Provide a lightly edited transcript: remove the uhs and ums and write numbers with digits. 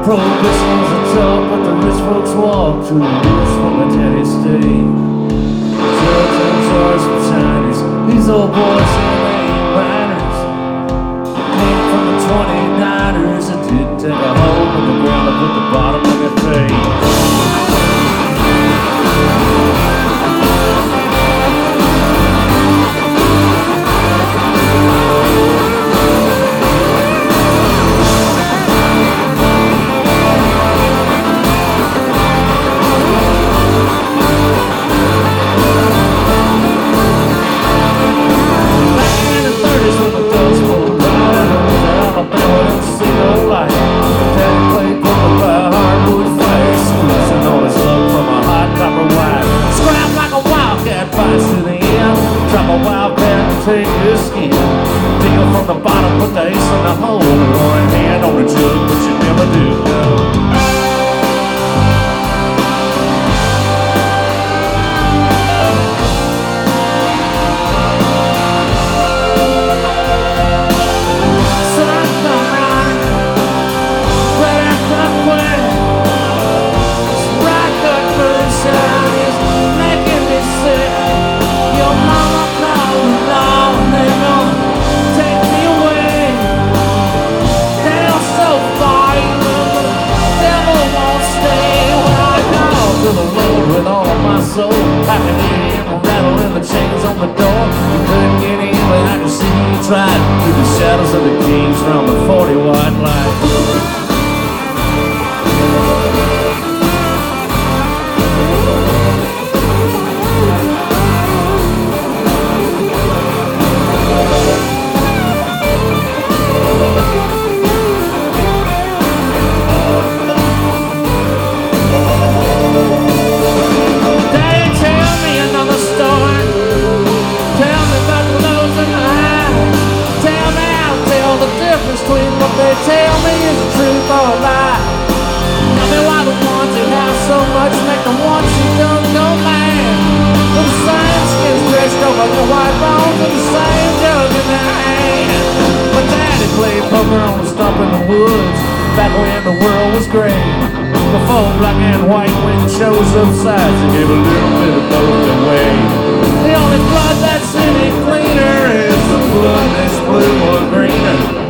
Prohibition was a talk, but the rich folks walked to the woods from a daddy state. Drugs and jars of Chinese, these old boys and they ain't minors. Came from the 29ers and didn't take a hole in the ground and put the bottom in their face. Take your skin, deal from the bottom, put the ace in the hole. One hand on the jug, but you never do. Sun come running, weather come quick. This bright cut moonshine is making me sick. Your mama called me long, they gonna take me away. Down so far, even the devil won't stay. When I call to the Lord with all my soul, I can hear him rattling the chains on the door. You couldn't get in, but I can see you tried. Through the shadows of the kings round the 40-watt light. Between what they tell me is the truth or a lie. Tell me why the ones who have so much make the ones who don't go mad. With the same skin stretched over their white bones and the same jug in their hand. My daddy played poker on the stump in the woods back when the world was great. Before black and white wind shows up sides and give a little bit of both away. The only blood that's any cleaner is the blood that's blue or greener.